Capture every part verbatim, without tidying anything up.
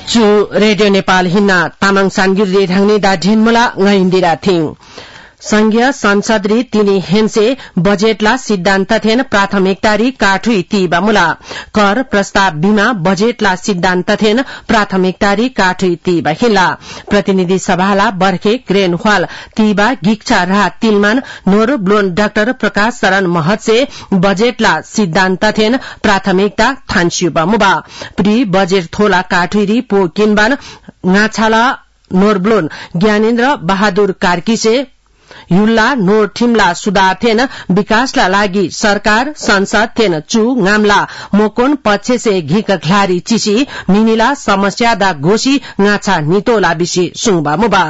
चु रेडियो नेपाल हिन्ना तामाङ सानगिरी ढाङ्ने दा ढेनमला ngayindira थिङ संघीय संसद री तिनी हेन्से बजेटला सिद्धान्त थेन प्राथमिकतारी काठुई तीबा मुला कर प्रस्ताव बीमा बजेटला सिद्धान्त थेन प्राथमिकतारी काठुई तीबा हिला प्रतिनिधि सभाला बर्खे ग्रेन ह्वाल तीबा गिक्छा रा तिलमान नोर ब्लोन डाक्टर प्रकाश शरण महतसे बजेटला सिद्धान्त थेन प्राथमिकता थान्स्युबा मुबा प्री बजेट थोला काठुई री पो किनबान नाछाला नोरब्लोन ज्ञानेन्द्र बहादुर कार्कीसे युल्ला नोर ठिमला सुधार थेन विकासला लागि सरकार संसद थेन चु गामला मोकोन पक्ष से घिक घ्लारी चिसी मिनिला समस्या दा घोषी गाछा नितोला बिसी सुङबा मुबा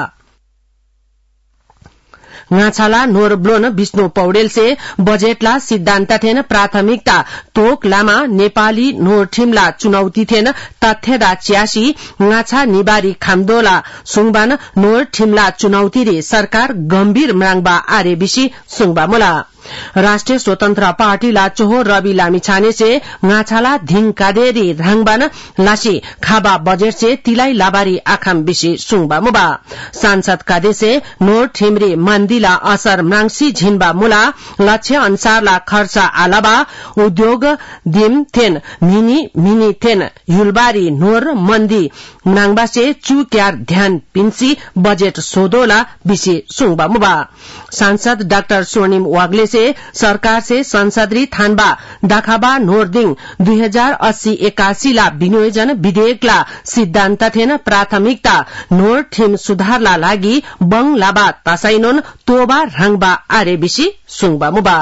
गाछाला नोर ब्लोन विष्णु पौडेल से बजेटला सिद्धान्त थेन प्राथमिकता तोक लामा नेपाली नोर ठिमला चुनौती थेन तथ्यदा च्यासी गाछा निबारी खामदोला सुङबान नोर ठिमला चुनौती रे सरकार गम्भीर म्राङबा आरे बिसी सुङबा मुला राष्ट्रिय स्वतन्त्र पार्टी ला चोहो रवि लामिछाने से गाछाला धिङ कादेरी राङबान लासी खाबा बजेट से तिलाई लाबारी आखाम बिसी सुङबा मुबा सांसद कादे से नोर ठिमरी मन्दिला असर म्राङसी झिनबा मुला लक्ष्य अनुसारला खर्च आलाबा उद्योग दिम थेन मिनी मिनी थेन युलबारी नोर मन्दी म्राङबा से चुक्यार ध्यान पिन्सी बजेट सोदोला बिसी सुङबा मुबा सांसद डाक्टर स्वर्णिम वाग्ले से सरकार से संसदरी थानबा दाखाबा नोरदिङ दुई हजार अस्सी एकासी ला विनियोजन विधेयकला सिद्धान्त थेन प्राथमिकता नोर ठिम सुधारला लागि बङ लाबा तासाइनोन तोबा राङबा आरे बिसी सुङबा मुबा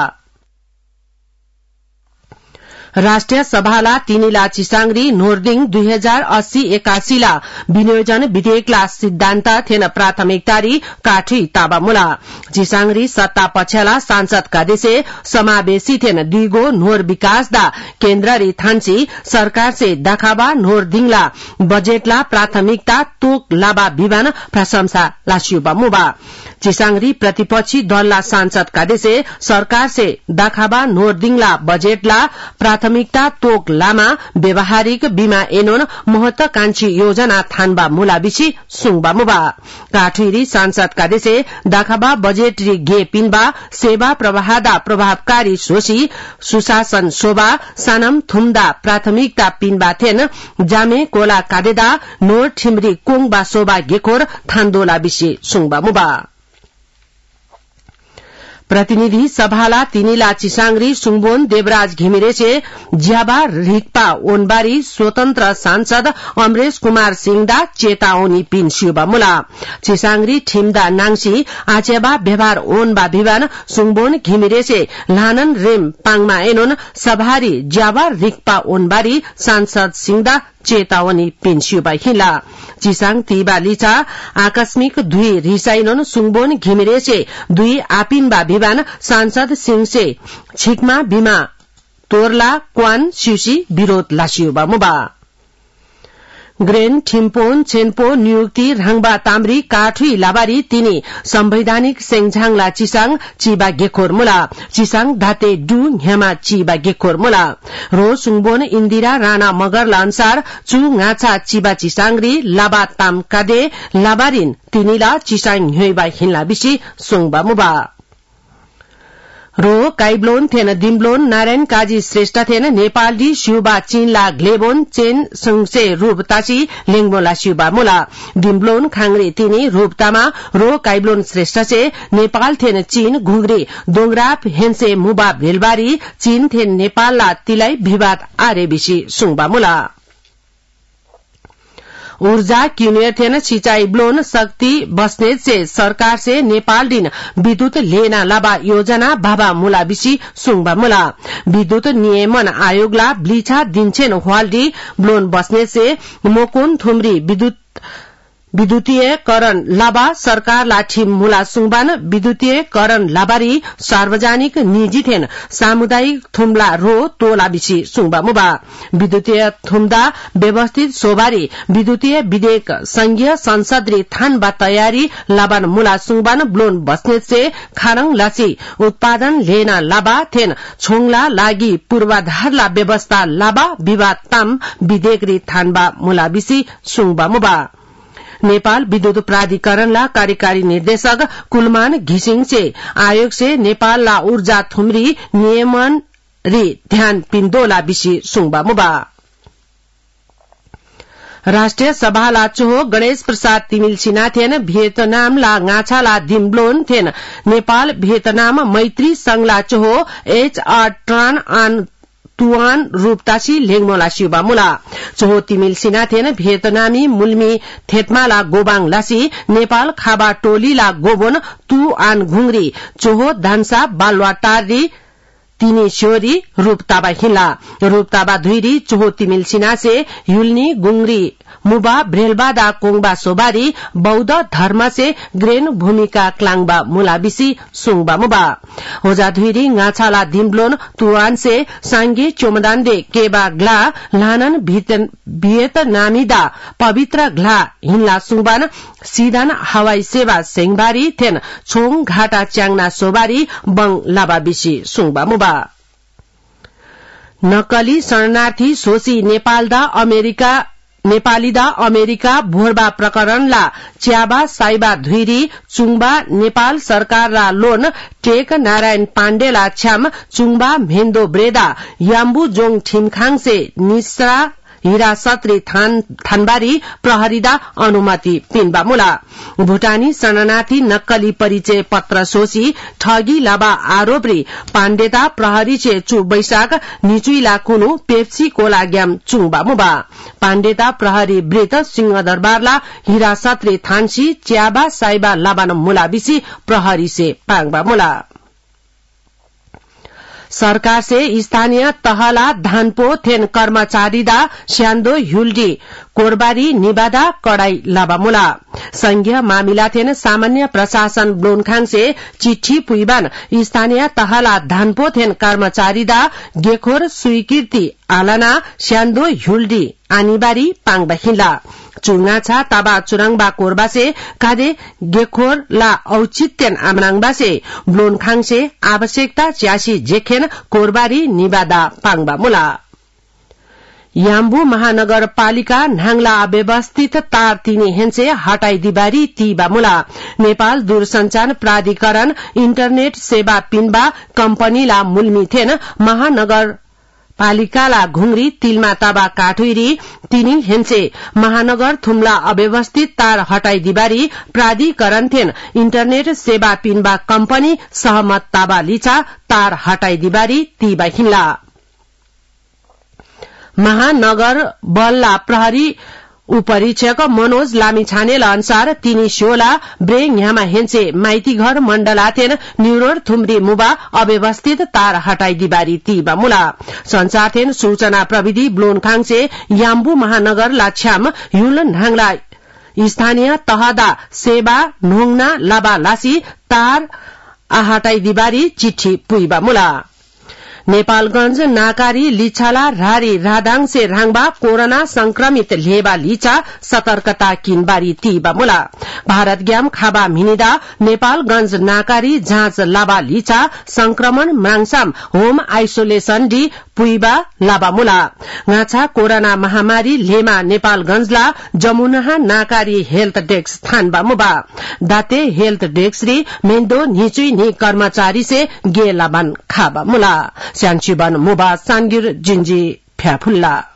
राष्ट्रिय सभाला तिनीला चिसाङरी नोरदिङ दुई हजार अस्सी एकासी ला विनियोजन विधेयकला सिद्धान्त थेन प्राथमिकतारी काठी ताबा मुला चिसाङरी सत्ता पक्षला सांसद कादेसे समावेशी थेन दुईगो नोर विकास दा केन्द्ररी थान्सी सरकार से दाखाबा नोरदिङला बजेटला प्राथमिकता तोक लाबा विवान प्रशंसा लासियुबा मुबा चिसाङरी प्रतिपक्षी दलला सांसद कादेसे सरकार से दाखाबा नोरदिङला बजेटला प्राथमिकता तोक लामा व्यवहारिक बीमा एनोन महत्वाकांक्षी योजना थानबा मुलाबिसी सुङबा मुबा काठुरी सांसद कादेसे दाखाबा बजेटरी गे पिनबा सेवा प्रवाहदा प्रभावकारी सोसी सुशासन शोभा सानम थुमदा प्राथमिकता पिनबा थेन जामे कोला कादेदा नोर ठिमरी कोङबा शोभा गेखोर थान्दोला बिसी सुङबा मुबा प्रतिनिधि सभाला तिनीला चिसाङरी सुङबोन देवराज घिमिरेसे ज्याबा रिक्पा ओनबारी स्वतन्त्र सांसद अमरेश कुमार सिंहदा चेतावनी पिन्स्युबा मुला चिसाङरी ठिमदा नाङसी आचेबा व्यवहार ओनबा विवान सुङबोन घिमिरेसे लानन रेम पाङमा एनोन सभारी ज्याबा रिक्पा ओनबारी सांसद सिंहदा चेतावनी पिन्स्युबा हिला चिसाङ तीबा लिचा आकस्मिक दुई रिसाइनोन सुङबोन घिमिरेसे दुई आपिनबा विवान सांसद सिंह से छिकमा बिमा तोरला क्वान सिउसी विरोध लासियुबा मुबा ग्रेन ठिम्पोन छेनपो नियुक्ति राङबा ताम्री काठुई लाबारी तिनी संवैधानिक सेङझाङला चिसाङ चिबा गेखोर मुला चिसाङ धाते डु ह्यामा चिबा गेखोर मुला रो सुङबोन इन्दिरा राणा मगरला अनुसार चु गाछा चिबा चिसाङरी लाबा ताम कादे लाबारिन तिनीला चिसाङ ह्योइबा हिन्ला बिसी सुङबा मुबा रो काइब्लोन थेन दिम्ब्लोन नारायण काजी श्रेष्ठ थेन नेपाली शिवबा चीनला ग्लेबोन चेन संसे रूपतासी लेङबोला शिवबा मुला दिम्ब्लोन खाङरे तिनी रूपतामा रो काइब्लोन श्रेष्ठ से नेपाल थेन चीन घुंगरी दोंगराप हेन्से मुबा भेलबारी चीन थेन नेपालला तिलाई विवाद आरे बिसी सुङबा मुला ऊर्जा क्यूनियर थेन सिंचाई ब्लोन शक्ति बस्नेत से सरकार से नेपाल दिन विद्युत लेना लाबा योजना भाबा मुला बिसी सुङबा मुला विद्युत नियमन आयोगला ब्लिछा दिन्छेन हवालडी ब्लोन बस्नेत से मोकोन थुमरी विद्युत विद्युतीयकरण लाभा सरकार लाठी मुला सुङबान विद्युतीयकरण लाबारी सार्वजनिक निजी थेन सामुदायिक थुम्ला रो तोला बिसी सुङबा मुबा विद्युतीय थुम्दा व्यवस्थित सोबारी विद्युतीय विधेयक संघीय संसदरी थानबा तयारी लाबान मुला सुङबान ब्लोन बस्नेत से खारङ लासी उत्पादन लेना लाबा थेन छोङला लागि पूर्वाधारला व्यवस्था लाबा विवाद ताम विधेयकरी थानबा मुला बिसी सुङबा मुबा नेपाल विद्युत प्राधिकरणला कार्यकारी निर्देशक कुलमान घिसिङ से आयोग से नेपाल ला ऊर्जा थुमरी नियमन री ध्यान पिन्दोला बिसी सुङबा मुबा राष्ट्रिय सभा ला चोहो गणेश प्रसाद तिमिल सिन्हा भियतनाम ला गाछा ला दिम्ब्लोन थेन नेपाल भियतनाम मैत्री संघ ला चोहो एच आर ट्रान आन तुआन रूपतासी लेङमोला शिवबा मुला चोहो तिमिल सिन्हा थेन भियतनामी मुल्मी थेतमाला गोबाङ लासी नेपाल खाबा टोलीला गोबोन तु आन घुंगरी चोहो धान्सा बालवा टारी तिनी श्योरी रूपताबा हिला रूपताबा धुइरी चोहो तिमिल सिन्हा से युल्नी गुंगरी मुबा ब्रेलबादा कोङबा सोबारी बौद्ध धर्म से ग्रेन भूमिका क्लाङबा मुलाबिसी सुङबा मुबा होजा धुइरी गाछाला दिम्ब्लोन तुआन से सांगे चोमदानदे केबा ग्ला लानन भियतनामीदा पवित्र ग्ला हिन्ला सुङबान सीधान हवाई सेवा सेङबारी थेन छोङ घाटा च्याङना सोबारी बङ लाबाबिसी सुङबा मुबा नक्कली शरणार्थी सोसी नेपालदा अमेरिका नेपालीदा अमेरिका भोरबा प्रकरणला च्याबा साइबा धुइरी चुङबा नेपाल सरकारला लोन टेक नारायण पाण्डेला छ्याम चुङबा भेन्दो ब्रेदा याम्बु जोङ ठिमखाङ से निस्रा हिरासत्री थान थानबारी प्रहरीदा अनुमति पिनबा मुला भूटानी शरणार्थी नक्कली परिचय पत्र सोसी ठगी लाबा आरोपरी पाण्डेता प्रहरी छे चु बैशाख निचुइला कुनु पेप्सी कोला ग्याम चुङबा मुबा पाण्डेता प्रहरी वृत सिंहदरबारला हिरासत्री थानसी च्याबा साइबा लाबान मुला बिसी प्रहरी से पाङबा मुला सरकार से स्थानीय तहला धानपो थेन कर्मचारीदा स्यान्दो हुल्डी कोरबारी निबादा कड़ाई लाबामुला संघीय मामिला थेन सामान्य प्रशासन ब्लोनखाङ से चिट्ठी पुइबान स्थानीय तहला धानपो थेन कर्मचारीदा गेखोर स्वीकृति आलाना स्यान्दो हुल्डी आनिबारी पाङबा हिला चुङाछा ताबा चुराङबा कोरबा से कादे गेखोर ला औचित्यन आमनाङबा से ब्लोनखाङ से आवश्यकता च्यासी जेखेन कोरबारी निबादा पाङबा मुला याम्बु महानगरपालिका नाङला व्यवस्थित तार तिनी हेन्से हटाई दिबारी तीबा मुला नेपाल दूरसंचार प्राधिकरण इन्टरनेट सेवा पिनबा कम्पनीला मुल्मी थेन महानगर पालिकाला घुंगरी तिलमा ताबा काठुइरी तिनी हेन्से महानगर थुम्ला अव्यवस्थित तार हटाई दिबारी प्राधिकरण थेन इन्टरनेट सेवा पिनबा कम्पनी सहमत ताबा लिचा तार हटाई दिबारी तीबा हिन्ला महानगर बलला प्रहरी उपरीक्षक मनोज लामिछानेल अनुसार तिनी शोला ब्रेङ यामा हेन्से माइती घर मण्डलाथेन न्यूरोर थुम्री मुबा अव्यवस्थित तार हटाई दिबारी तीबा मुला संचारथेन सूचना प्रविधि ब्लोनखाङ से याम्बु महानगर लाछ्याम युल नाङला स्थानीय तहदा सेवा नोङना लाबा लासी तार हटाई दिबारी चिट्ठी पुइबा मुला नेपालगंज नाकारी लिछाला रारी रादाङ से राङबा कोरोना संक्रमित लेबा लिचा सतर्कता किनबारी तीबा मुला भारत ग्याम खाबा मिनिदा नेपालगंज नाकारी जाँच लाबा लिचा संक्रमण माङसाम होम आइसोलेशन डी पुइबा लाबा मुला गाछा कोरोना महामारी लेमा नेपालगंजला जमुनाहा नाकारी हेल्थ डेस्क थानबा मुबा दाते हेल्थ डेस्क री मेन्दो निचुई नि कर्मचारी से गे लाबान खाबा मुला स्यानचिबन मुबा सानगिर जिन्जी फ्याफुल्ला